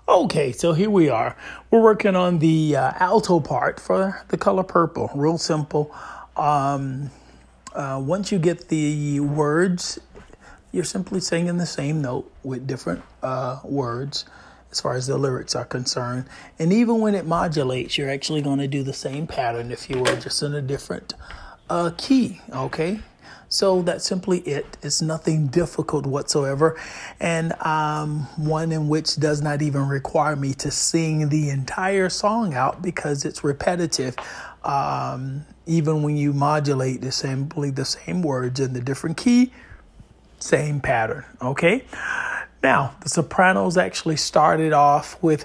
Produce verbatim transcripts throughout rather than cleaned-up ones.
Okay, so here we are. We're working on the uh, alto part for the color purple. Real simple. Um, uh, once you get the words, you're simply singing the same note with different uh, words as far as the lyrics are concerned. And even when it modulates, you're actually going to do the same pattern, if you will, just in a different uh, key, okay? So that's simply it. It's nothing difficult whatsoever. And um, one in which does not even require me to sing the entire song out because it's repetitive. Um, even when you modulate, it's simply the same words in the different key, same pattern, okay? Now, the sopranos actually started off with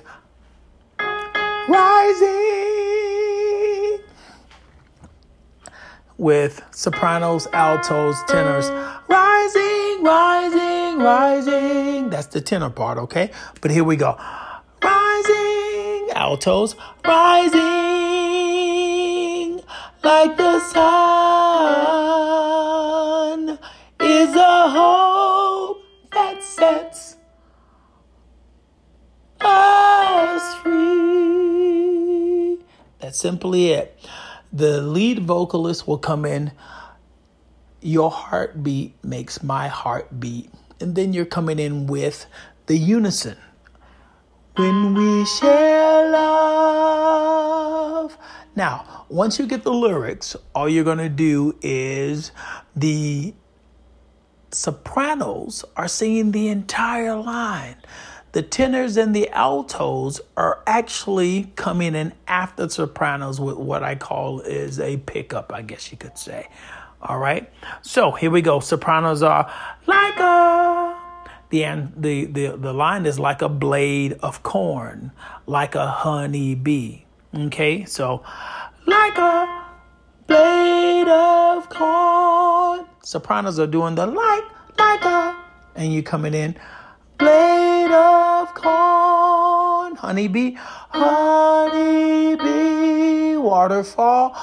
rising, with sopranos, altos, tenors, rising, rising, rising. That's the tenor part, okay? But here we go. Rising, altos, rising, like the sun is a hope that sets us free. That's simply it. The lead vocalist will come in, your heartbeat makes my heart beat. And then you're coming in with the unison. When we share love. Now, once you get the lyrics, all you're going to do is the sopranos are singing the entire line. The tenors and the altos are actually coming in after sopranos with what I call is a pickup, I guess you could say. All right. So here we go. Sopranos are like a, the, the, the, the line is like a blade of corn, like a honey bee. Okay. So like a blade of corn. Sopranos are doing the like, like a, and you coming in. Blade of corn, honeybee, honeybee, waterfall,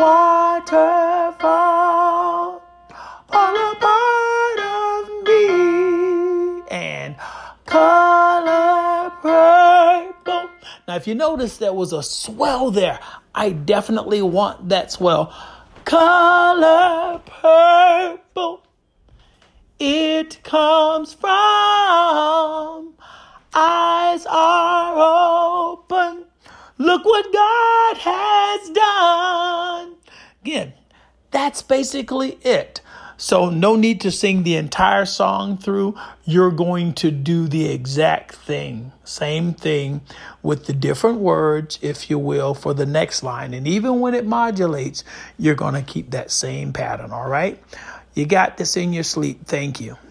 waterfall, all a part of me, and color purple. Now, if you notice there was a swell there, I definitely want that swell. Color purple. It comes from eyes are open. Look what God has done. Again, that's basically it. So no need to sing the entire song through. You're going to do the exact thing. Same thing with the different words, if you will, for the next line. And even when it modulates, you're going to keep that same pattern, all right? You got this in your sleep. Thank you.